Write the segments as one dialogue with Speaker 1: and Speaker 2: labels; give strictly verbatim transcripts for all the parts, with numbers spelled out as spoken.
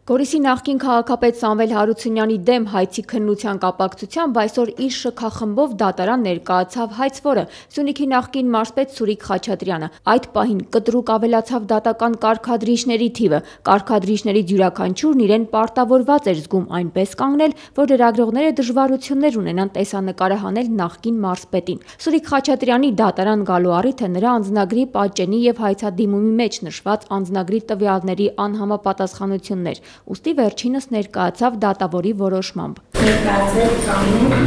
Speaker 1: Գորիսի նախկին քաղաքապետ Սամվել Հարությունյանի դեմ հայցի քննության կապակցությամբ այսօր իր շքախմբով դատարան ներկայացավ հայցվորը՝ Սյունիքի նախկին մարզպետ Սուրիկ Խաչատրյանը։ Այդ պահին կտրուկ ավելացավ դատական կարգադրիչների թիվը։ Կարգադրիչներից յուրաքանչյուրն իրեն պարտավորված էր զգում այնպես կանգնել, որ լրագրողները դժվարություններ ունենան տեսանկարը հանել նախկին մարզպետին։ Սուրիկ Խաչատրյանի դատարան գալու առիթը նրա անձնագրի պատճենի եւ հայցադիմումի մեջ նշված անձնագրի տվյալների անհամապատասխանություններ։ Ուստի վերջինս ներկայացավ դատավորի որոշմամբ։
Speaker 2: Ներկայացել կանոն,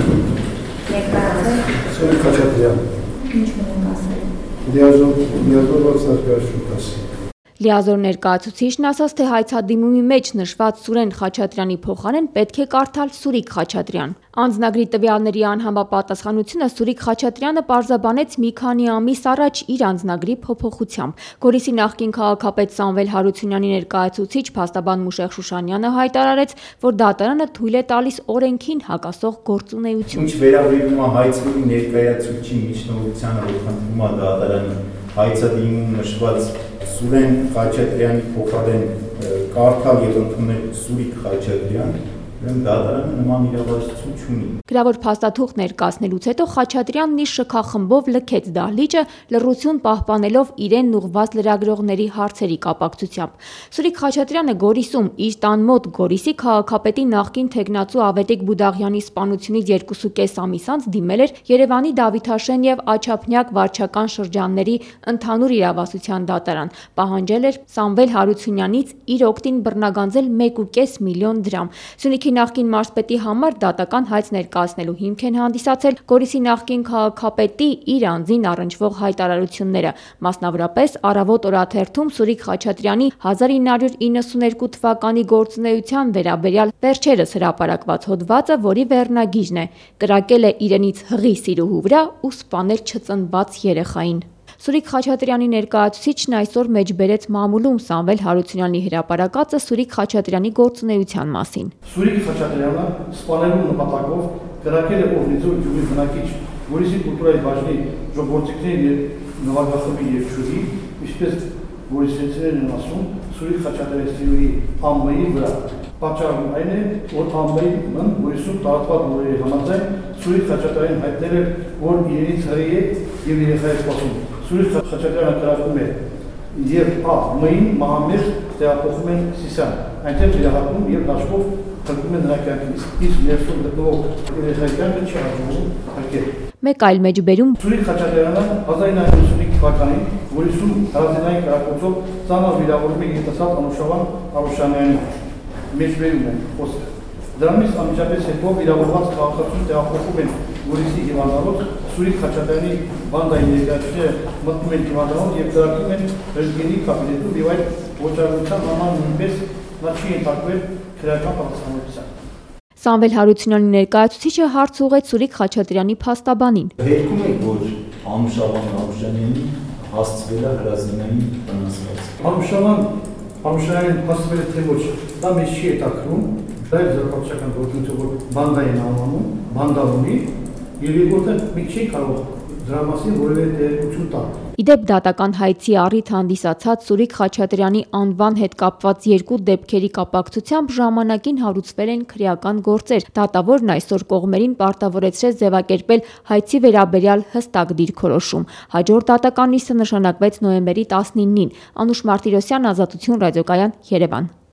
Speaker 2: ներկայացել
Speaker 3: Սուրիկ Խաչատրյան։
Speaker 2: Ինչ մնում ասել։
Speaker 3: Լիազոր, լիազոր որ սարկաշուտ ասի։
Speaker 1: Լիազոր ներկայացուցիչն ասաց, թե հայցադիմումի մեջ նշված Սուրեն Խաչատրյանի փոխարեն պետք է կարդալ Սուրիկ Խաչատրյան։ Անձնագրի տվյալների անհամապատասխանությունը Սուրիկ Խաչատրյանը պարզաբանեց մի քանի ամիս առաջ իր անձնագրի փոփոխությամբ։ Գորիսի նախկին քաղաքապետ Սամվել Հարությունյանի ներկայացուցիչ փաստաբան Մուշեղ Շուշանյանը հայտարարեց, որ դատարանը թույլ է տալիս օրենքին հակասող գործունեություն։
Speaker 4: Ինչ վերաբերում է հայցվորի ներկայացուցիչի միջնորդությանը, որ խնդրում է դատարանը հայցադիմում նշված Սուրեն Խաչատրյանի փոխարեն կարդալ եւ ընդունել Սուրիկ Խաչատրյան, ուրեմն դատարանը նման իրավասություն չունի։
Speaker 1: Գրավոր փաստաթուղթ ներկայացնելուց հետո Խաչատրյանն իր շքախմբով լքեց դահլիճը, լռություն պահպանելով իրեն ուղղված լրագրողների հարցերի կապակցությամբ։ Սուրիկ Խաչատրյանը Գորիսում իր տան մոտ Գորիսի քաղաքապետի նախկին թեկնածու Ավետիք Բուդաղյանի սպանությունից երկուսուկես ամիս անց դիմել էր Երևանի Դավիթաշեն եւ Աչափնյակ վարչական շրջանների ընդհանուր իրավասության դատարան, պահանջել էր Սամվել Հարությունյանից իր օգտին բռնագանձել մեկ ու կես միլիոն դրամ։ Սյունիքի նախկին մարզպետի համար դատական հայց ներկայացնելու հիմք են հանդիսացել Գորիսի նախկին քաղաքապետի իր անձին առնչվող հայտարարությունները, մասնավորապես Առավոտ օրաթերթում Սուրիկ Խաչատրյանի հազար ինը հարյուր իննսունութ թվականի գործունեության վերաբերյալ վերջերս հրապարակված հոդվածը, որի վերնագիրն է «Կրակել է իրենից հղի սիրուհու վրա ու սպանել չծնված երեխային»։ Սուրիկ Խաչատրյանի ներկայացուցիչն այսօր մեջբերեց մամուլում Սամվել Հարությունյանի հրապարակածը Սուրիկ Խաչատրյանի գործունեության մասին։
Speaker 5: Սուրիկ Խաչատրյանը սպանելու նպատակով կրակել է Օրնիձոր գյուղի բնակիչ Գորիսի կուլտուրայի բաժնի ժողովրդիկների նվագախմբի երգչուհի, ինչպես գորիսեցիներն են ասում, Սուրիկ Խաչատրյանի ամբայի վրա։ Պատճառն այն է, որ ամբայի մն Գորիսում տարածված լուրերի համաձայն Սուրիկ Խաչատրյանին հայտնել է, որ իրենից հղի է եւ երեխա է սպասում։ Սուրիկ Խաչատրյանը կրակում է եւ ա.մին մահամեհ տեղափոխում են Սիսիան, այնտեղ վիրահատում եւ դաշտով փրկում են նրա կյանքից, իսկ ներսում գտնվող երեխայի կյանքը չի հաջողվում փրկել։
Speaker 1: Մեկ այլ մեջբերում
Speaker 5: Սուրիկ Խաչատրյանը հազար ինը հարյուր ութսունհինգ թվականին Գորիսում հրազենային կրակոցով ծանր վիրավորում է երիտասարդ Անուշավան Արուշանյանին։ Մեջբերում են խոսքը։ Դրանից անմիջապես հետո վիրավորված քաղաքացուն տեղափոխում են Գորիսի հիվանդանոց, Սուրիկ Խաչատրյանի բանդայի ներկայացուցիչները մտնում են հիվանդանոց եւ դրակում են ռեժիմի կաբինետում եւ այդ ոչարության համար նույնպես նա չի ենթարկվել քրեական պատասխանատվության։
Speaker 1: Սամվել Հարությունյանի ներկայացուցիչը հարց ուղղեց Սուրիկ Խաչատրյանի փաստաբանին։
Speaker 4: Հետքում է, որ Անուշավան Արուշանյանին հասցվել է հրազենային վնասված։
Speaker 5: Անուշավան Արուշանյանին հասցվել է թե ոչ, դա մեզ չի հետաքրում, դա է զարգացական գործունեություն, որ բանդա են անվանում, բանդա ունի, եւ երկրորդը մի չի կարող դրա մասին որևէ տեղեկություն տալ։
Speaker 1: Իդեպ դատական հայցի առիթ հանդիսացած Սուրիկ Խաչատրյանի անվան հետ կապված երկու դեպքերի կապակցությամբ ժամանակին հարուցվել են քրեական գործեր։ Դատավորն այսօր կողմերին պարտավորեցրեց ձևակերպել հայցի վերաբերյալ հստակ դիրքորոշում։ Հաջորդ դատական նիստը նշանակվեց նոյեմբերի տասնինին։ Անուշ Մարտիրոսյան, Ազատություն ռադիոկայան, Երևան։